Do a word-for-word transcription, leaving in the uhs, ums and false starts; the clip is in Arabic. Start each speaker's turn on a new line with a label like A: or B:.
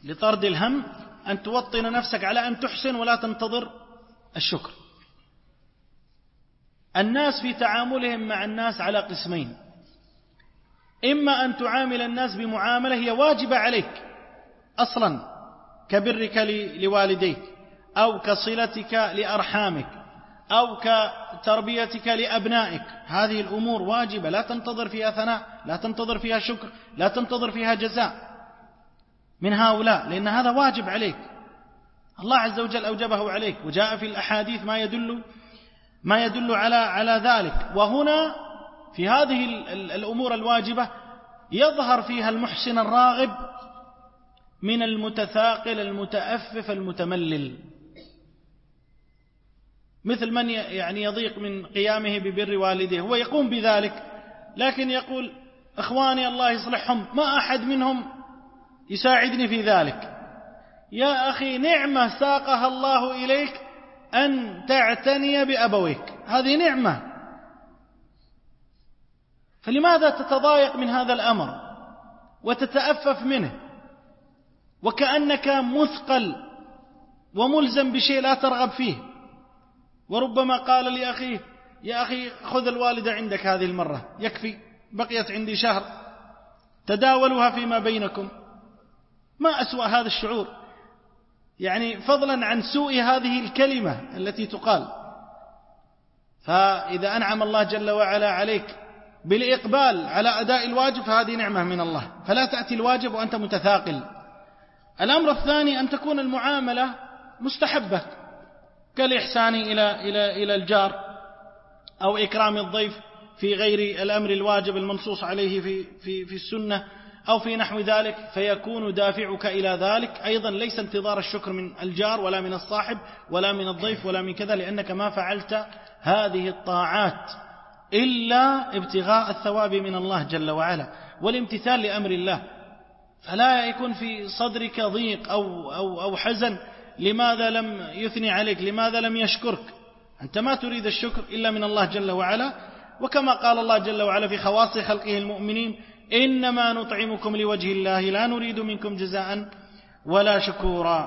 A: لطرد الهم أن توطن نفسك على أن تحسن ولا تنتظر الشكر. الناس في تعاملهم مع الناس على قسمين: إما أن تعامل الناس بمعاملة هي واجبة عليك أصلا كبرك لوالديك، أو كصلتك لأرحامك، أو كتربيتك لأبنائك، هذه الأمور واجبة لا تنتظر فيها ثناء، لا تنتظر فيها شكر، لا تنتظر فيها جزاء من هؤلاء، لأن هذا واجب عليك، الله عز وجل أوجبه عليك، وجاء في الأحاديث ما يدل ما يدل على على ذلك. وهنا في هذه الأمور الواجبة يظهر فيها المحسن الراغب من المتثاقل المتأفف المتملل، مثل من يعني يضيق من قيامه ببر والديه، هو يقوم بذلك لكن يقول إخواني الله يصلحهم ما أحد منهم يساعدني في ذلك. يا أخي نعمة ساقها الله إليك أن تعتني بأبويك، هذه نعمة، فلماذا تتضايق من هذا الأمر وتتأفف منه وكأنك مثقل وملزم بشيء لا ترغب فيه؟ وربما قال لأخيه يا أخي خذ الوالدة عندك هذه المرة يكفي، بقيت عندي شهر تداولوها فيما بينكم. ما أسوأ هذا الشعور، يعني فضلا عن سوء هذه الكلمة التي تقال. فإذا أنعم الله جل وعلا عليك بالإقبال على أداء الواجب فهذه نعمة من الله، فلا تأتي الواجب وأنت متثاقل. الأمر الثاني أن تكون المعاملة مستحبة كالإحسان إلى إلى إلى الجار أو إكرام الضيف في غير الأمر الواجب المنصوص عليه في في في السنة أو في نحو ذلك، فيكون دافعك إلى ذلك أيضا ليس انتظار الشكر من الجار ولا من الصاحب ولا من الضيف ولا من كذا، لأنك ما فعلت هذه الطاعات إلا ابتغاء الثواب من الله جل وعلا والامتثال لأمر الله. فلا يكون في صدرك ضيق أو, أو, أو حزن لماذا لم يثني عليك، لماذا لم يشكرك. أنت ما تريد الشكر إلا من الله جل وعلا، وكما قال الله جل وعلا في خواص خلقه المؤمنين إنما نطعمكم لوجه الله لا نريد منكم جزاء ولا شكورا.